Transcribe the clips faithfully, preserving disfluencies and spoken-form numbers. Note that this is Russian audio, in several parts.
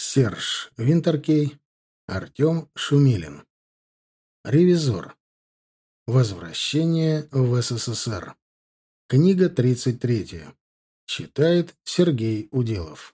Серж Винтеркей, Артем Шумилин. Ревизор. Возвращение в СССР. Книга тридцать третья. Читает Сергей Уделов.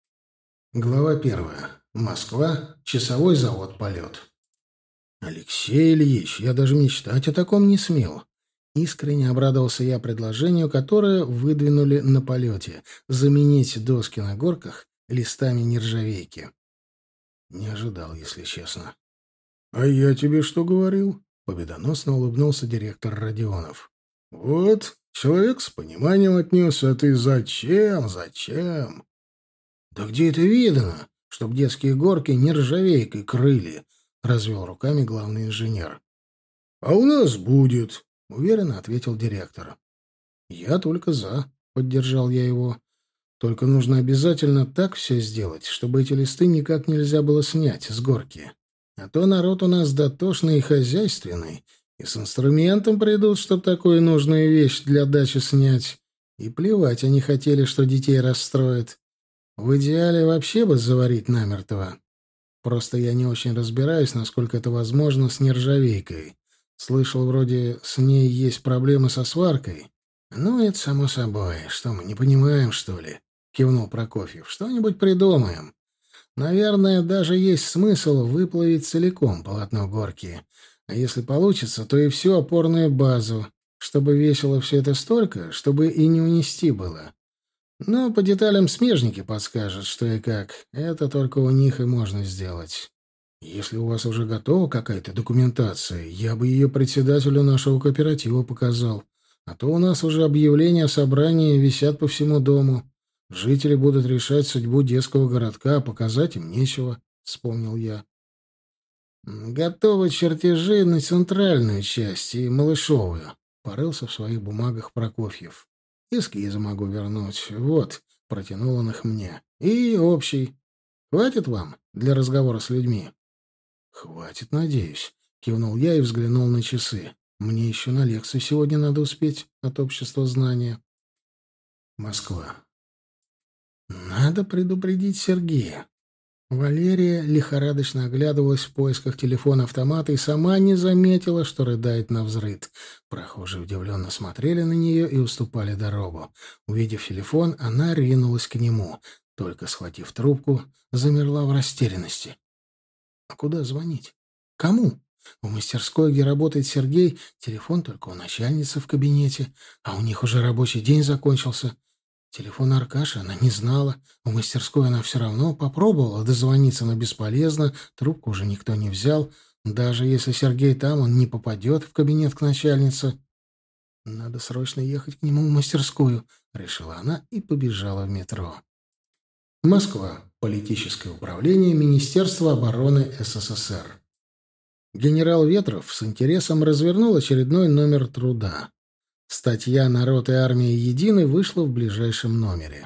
Глава первая. Москва. Часовой завод «Полет». «Алексей Ильич, я даже мечтать о таком не смел». Искренне обрадовался я предложению, которое выдвинули на «Полете» — заменить доски на горках листами нержавейки. Не ожидал, если честно. — А я тебе что говорил? — победоносно улыбнулся директор Родионов. — Вот, человек с пониманием отнесся, а ты зачем, зачем? — Да где это видано, чтоб детские горки нержавейкой крыли? — развел руками главный инженер. — А у нас будет, — уверенно ответил директор. — Я только за, — поддержал я его. Только нужно обязательно так все сделать, чтобы эти листы никак нельзя было снять с горки. А то народ у нас дотошный и хозяйственный, и с инструментом придут, чтоб такую нужную вещь для дачи снять. И плевать они хотели, что детей расстроит. В идеале вообще бы заварить намертво. Просто я не очень разбираюсь, насколько это возможно с нержавейкой. Слышал, вроде с ней есть проблемы со сваркой. Ну, это само собой. Что, мы не понимаем, что ли? — кивнул Прокофьев. — Что-нибудь придумаем. Наверное, даже есть смысл выплавить целиком полотно горки. А если получится, то и всю опорную базу, чтобы весило все это столько, чтобы и не унести было. Но по деталям смежники подскажут, что и как. Это только у них и можно сделать. Если у вас уже готова какая-то документация, я бы ее председателю нашего кооператива показал. А то у нас уже объявления о собрании висят по всему дому. Жители будут решать судьбу детского городка, а показать им нечего, — вспомнил я. — Готовы чертежи на центральную часть и малышовую, — порылся в своих бумагах Прокофьев. — Эскизы могу вернуть. Вот, — протянул он их мне. — И общий. Хватит вам для разговора с людьми? — Хватит, надеюсь, — кивнул я и взглянул на часы. Мне еще на лекцию сегодня надо успеть от общества знания. Москва. Надо предупредить Сергея. Валерия лихорадочно оглядывалась в поисках телефона-автомата и сама не заметила, что рыдает навзрыд. Прохожие удивленно смотрели на нее и уступали дорогу. Увидев телефон, она ринулась к нему. Только схватив трубку, замерла в растерянности. А куда звонить? Кому? В мастерской, где работает Сергей, телефон только у начальницы в кабинете, а у них уже рабочий день закончился. Телефон Аркаши она не знала. В мастерской она все равно попробовала дозвониться, но бесполезно. Трубку уже никто не взял. Даже если Сергей там, он не попадет в кабинет к начальнице. «Надо срочно ехать к нему в мастерскую», — решила она и побежала в метро. Москва. Политическое управление Министерства обороны СССР. Генерал Ветров с интересом развернул очередной номер «Труда». Статья «Народ и армия едины» вышла в ближайшем номере.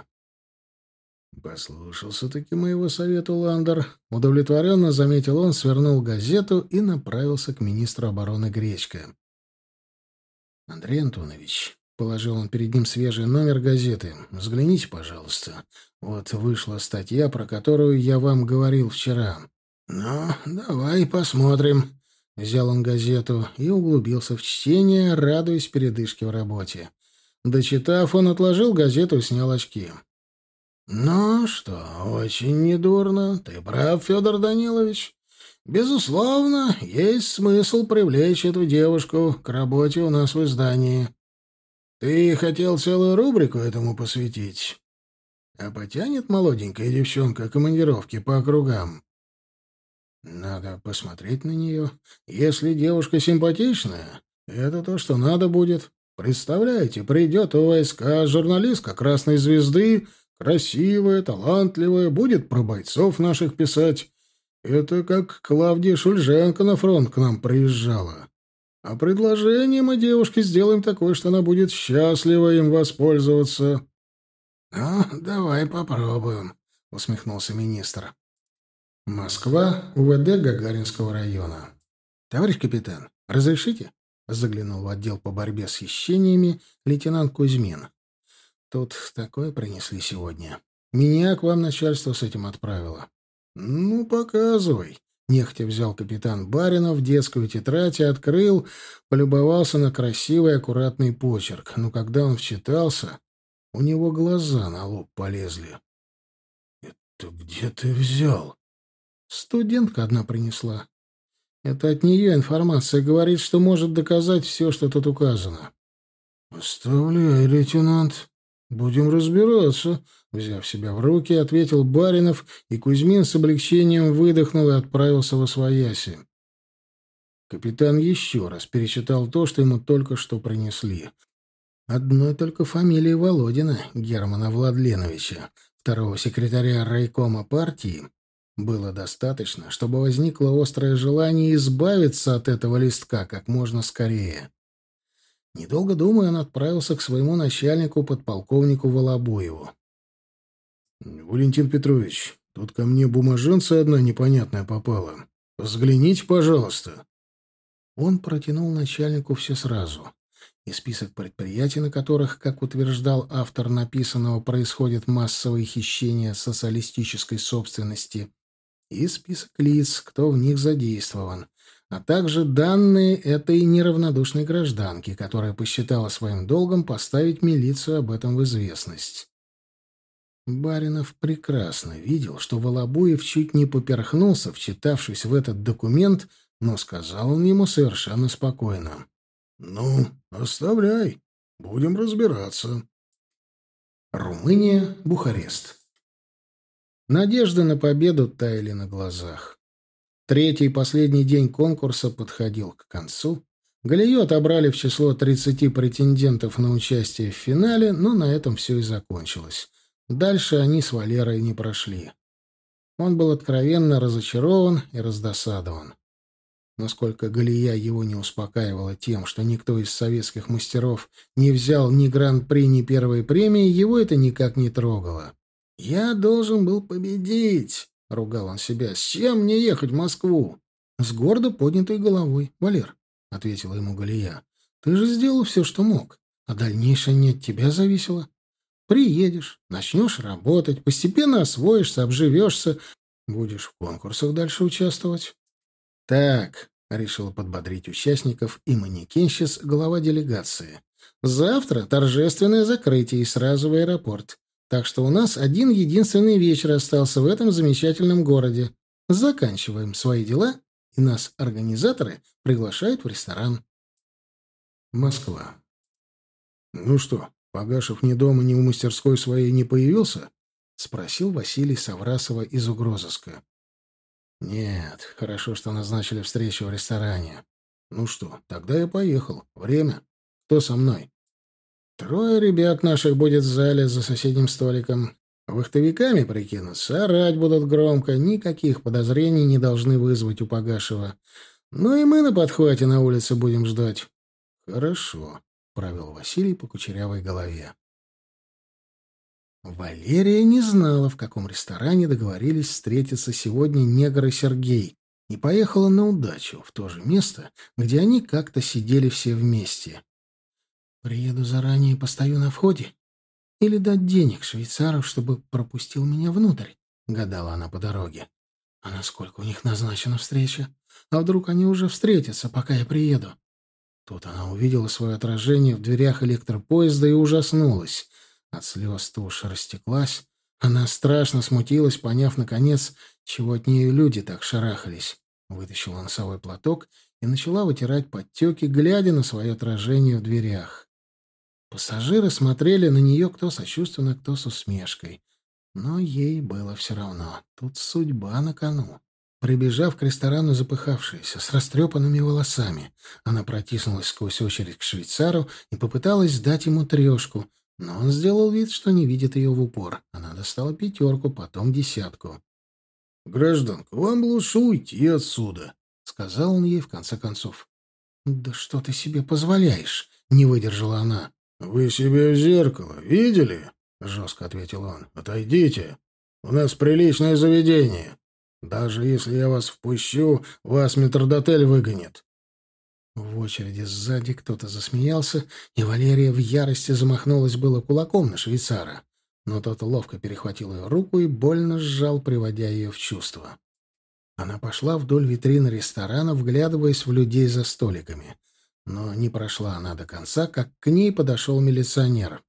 «Послушался-таки моего совета, Ландер», — удовлетворенно заметил он, свернул газету и направился к министру обороны Гречко. «Андрей Антонович», — положил он перед ним свежий номер газеты, — «взгляните, пожалуйста. Вот вышла статья, про которую я вам говорил вчера». «Ну, давай посмотрим». Взял он газету и углубился в чтение, радуясь передышке в работе. Дочитав, он отложил газету и снял очки. «Ну что, очень недурно. Ты прав, Федор Данилович. Безусловно, есть смысл привлечь эту девушку к работе у нас в издании. Ты хотел целую рубрику этому посвятить. А потянет молоденькая девчонка командировки по округам? Надо посмотреть на нее. Если девушка симпатичная, это то, что надо будет. Представляете, придет в войска журналистка «Красной звезды», красивая, талантливая, будет про бойцов наших писать. Это как Клавдия Шульженко на фронт к нам приезжала. А предложение мы девушке сделаем такое, что она будет счастлива им воспользоваться. — Ну, давай попробуем, — усмехнулся министр. Москва, УВД Гагаринского района. «Товарищ капитан, разрешите?» — заглянул в отдел по борьбе с хищениями лейтенант Кузьмин. «Тут такое принесли сегодня. Меня к вам начальство с этим отправило». Ну, показывай. Нехотя взял капитан Баринов детскую тетрадь и открыл, полюбовался на красивый аккуратный почерк. Но когда он вчитался, у него глаза на лоб полезли. «Это где ты взял?» «Студентка одна принесла. Это от нее информация говорит, что может доказать все, что тут указано». «Оставляй, лейтенант. Будем разбираться», — взяв себя в руки, ответил Баринов, и Кузьмин с облегчением выдохнул и отправился восвояси. Капитан еще раз перечитал то, что ему только что принесли. Одной только фамилии Володина, Германа Владленовича, второго секретаря райкома партии, было достаточно, чтобы возникло острое желание избавиться от этого листка как можно скорее. Недолго думая, он отправился к своему начальнику, подполковнику Волобуеву. «Валентин Петрович, тут ко мне бумаженца одна непонятная попала. Взгляните, пожалуйста». Он протянул начальнику все сразу. И список предприятий, на которых, как утверждал автор написанного, происходит массовое хищение социалистической собственности, и список лиц, кто в них задействован, а также данные этой неравнодушной гражданки, которая посчитала своим долгом поставить милицию об этом в известность. Баринов прекрасно видел, что Волобуев чуть не поперхнулся, вчитавшись в этот документ, но сказал он ему совершенно спокойно. «Ну, оставляй. Будем разбираться». Румыния, Бухарест. Надежды на победу таяли на глазах. Третий и последний день конкурса подходил к концу. Галию отобрали в число тридцати претендентов на участие в финале, но на этом все и закончилось. Дальше они с Валерой не прошли. Он был откровенно разочарован и раздосадован. Насколько Галия его не успокаивала тем, что никто из советских мастеров не взял ни гран-при, ни первой премии, его это никак не трогало. «Я должен был победить», — ругал он себя. «С чем мне ехать в Москву?» «С гордо поднятой головой, Валер», — ответила ему Галия. «Ты же сделал все, что мог, а дальнейшее не от тебя зависело. Приедешь, начнешь работать, постепенно освоишься, обживешься, будешь в конкурсах дальше участвовать». «Так», — решила подбодрить участников и манекенщиц, глава делегации. «Завтра торжественное закрытие и сразу в аэропорт. Так что у нас один единственный вечер остался в этом замечательном городе. Заканчиваем свои дела, и нас организаторы приглашают в ресторан». Москва. «Ну что, Погашев ни дома, ни в мастерской своей не появился?» — спросил Василий Саврасова из угрозыска. «Нет, хорошо, что назначили встречу в ресторане. Ну что, тогда я поехал. Время. Кто со мной?» «Трое ребят наших будет в зале за соседним столиком. Вахтовиками прикинутся, орать будут громко, никаких подозрений не должны вызвать у Погашева. Ну и мы на подхвате на улице будем ждать». «Хорошо», — правил Василий по кучерявой голове. Валерия не знала, в каком ресторане договорились встретиться сегодня негр и Сергей, и поехала на удачу, в то же место, где они как-то сидели все вместе. «Приеду заранее и постою на входе? Или дать денег швейцару, чтобы пропустил меня внутрь?» — гадала она по дороге. «А насколько у них назначена встреча? А вдруг они уже встретятся, пока я приеду?» Тут она увидела свое отражение в дверях электропоезда и ужаснулась. От слез тушь растеклась. Она страшно смутилась, поняв, наконец, чего от нее люди так шарахались. Вытащила носовой платок и начала вытирать подтеки, глядя на свое отражение в дверях. Пассажиры смотрели на нее кто сочувственно, кто с усмешкой. Но ей было все равно. Тут судьба на кону. Прибежав к ресторану запыхавшаяся, с растрепанными волосами, она протиснулась сквозь очередь к швейцару и попыталась дать ему трешку, но он сделал вид, что не видит ее в упор. Она достала пятерку, потом десятку. «Гражданка, вам лучше уйти отсюда», — сказал он ей в конце концов. «Да что ты себе позволяешь?» — не выдержала она. «Вы себя в зеркало видели?» — жестко ответил он. «Отойдите. У нас приличное заведение. Даже если я вас впущу, вас метрдотель выгонит». В очереди сзади кто-то засмеялся, и Валерия в ярости замахнулась было кулаком на швейцара. но тот ловко перехватил ее руку и больно сжал, приводя ее в чувство. Она пошла вдоль витрины ресторана, вглядываясь в людей за столиками. Но не прошла она до конца, как к ней подошел милиционер.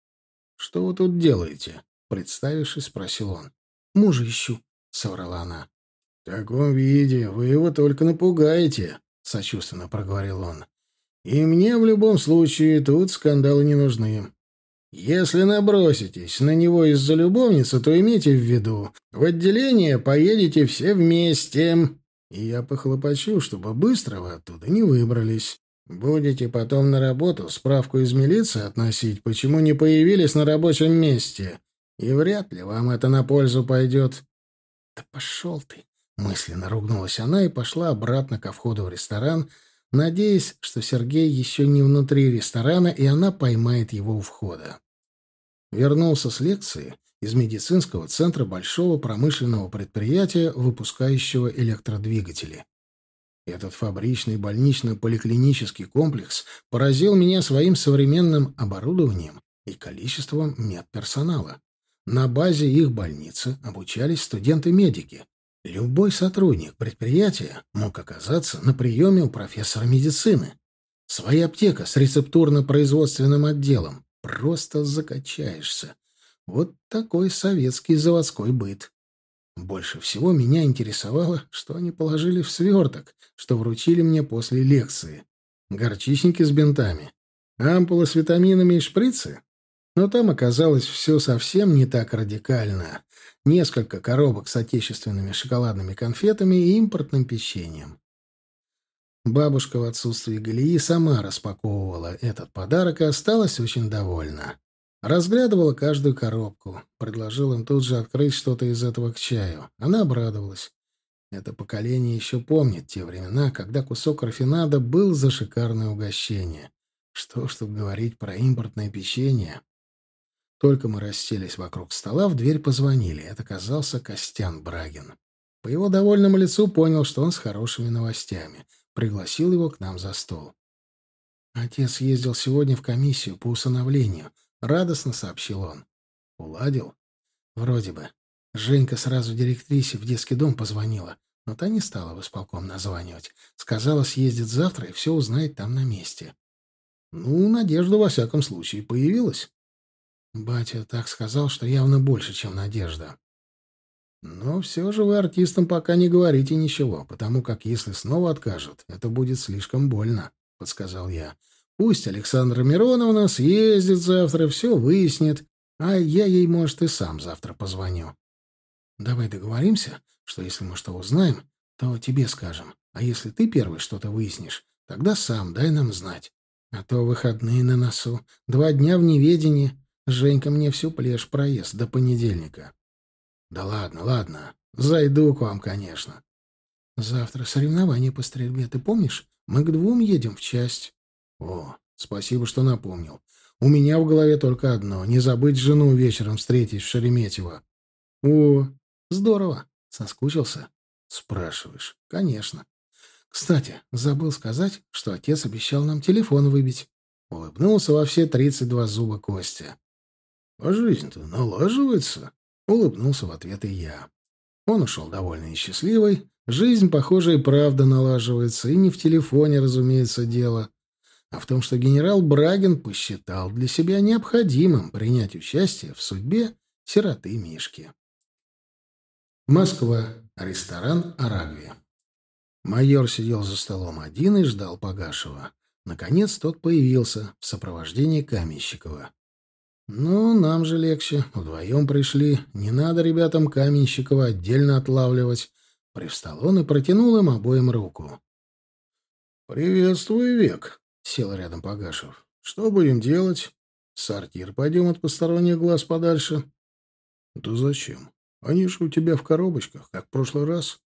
«Что вы тут делаете?» — представившись, спросил он. «Мужа ищу», — соврала она. «В таком виде вы его только напугаете», — сочувственно проговорил он. «И мне в любом случае тут скандалы не нужны. Если наброситесь на него из-за любовницы, то имейте в виду, в отделение поедете все вместе, и я похлопочу, чтобы быстро вы оттуда не выбрались. Будете потом на работу справку из милиции относить, почему не появились на рабочем месте, и вряд ли вам это на пользу пойдет». «Да пошел ты!» — мысленно ругнулась она и пошла обратно ко входу в ресторан, надеясь, что Сергей еще не внутри ресторана, и она поймает его у входа. Вернулся с лекции из медицинского центра большого промышленного предприятия, выпускающего электродвигатели. Этот фабричный больнично-поликлинический комплекс поразил меня своим современным оборудованием и количеством медперсонала. На базе их больницы обучались студенты-медики. Любой сотрудник предприятия мог оказаться на приеме у профессора медицины. Своя аптека с рецептурно-производственным отделом. Просто закачаешься. Вот такой советский заводской быт. Больше всего меня интересовало, что они положили в сверток, что вручили мне после лекции. Горчичники с бинтами, ампулы с витаминами и шприцы. Но там оказалось все совсем не так радикально. Несколько коробок с отечественными шоколадными конфетами и импортным печеньем. Бабушка в отсутствии Галии сама распаковывала этот подарок и осталась очень довольна. Разглядывала каждую коробку. Предложил им тут же открыть что-то из этого к чаю. Она обрадовалась. Это поколение еще помнит те времена, когда кусок рафинада был за шикарное угощение. Что ж тут говорить про импортное печенье. Только мы расселись вокруг стола, в дверь позвонили. Это оказался Костян Брагин. По его довольному лицу понял, что он с хорошими новостями. Пригласил его к нам за стол. «Отец ездил сегодня в комиссию по усыновлению», — радостно сообщил он. «Уладил?» «Вроде бы. Женька сразу директрисе в детский дом позвонила, но та не стала в исполком названивать. Сказала, съездит завтра и все узнает там на месте». «Ну, надежда во всяком случае появилась». Батя так сказал, что явно больше, чем надежда. «Но все же вы артистам пока не говорите ничего, потому как если снова откажут, это будет слишком больно», — подсказал я. «Пусть Александра Мироновна съездит завтра, все выяснит, а я ей, может, и сам завтра позвоню. Давай договоримся, что если мы что узнаем, то тебе скажем, а если ты первый что-то выяснишь, тогда сам дай нам знать. А то выходные на носу, два дня в неведении. Женька мне всю плешь проезд до понедельника». «Да ладно, ладно. Зайду к вам, конечно». «Завтра соревнования по стрельбе, ты помнишь? Мы к двум едем в часть». «О, спасибо, что напомнил. У меня в голове только одно — не забыть жену вечером встретить в Шереметьево». «О, здорово. Соскучился?» «Спрашиваешь?» «Конечно. Кстати, забыл сказать, что отец обещал нам телефон выбить». Улыбнулся во все тридцать два зуба Костя. «А жизнь-то налаживается?» Улыбнулся в ответ и я. Он ушел довольный и счастливый. Жизнь, похоже, и правда налаживается, и не в телефоне, разумеется, дело, а в том, что генерал Брагин посчитал для себя необходимым принять участие в судьбе сироты Мишки. Москва. Ресторан «Арагви». Майор сидел за столом один и ждал Погашева. Наконец тот появился в сопровождении Каменщикова. «Ну, нам же легче. Вдвоем пришли. Не надо ребятам Каменщикова отдельно отлавливать». Привстал он и протянул им обоим руку. «Приветствую, Век», — сел рядом Погашев. «Что будем делать? В сортир пойдем от посторонних глаз подальше». «Да зачем? Они же у тебя в коробочках, как в прошлый раз».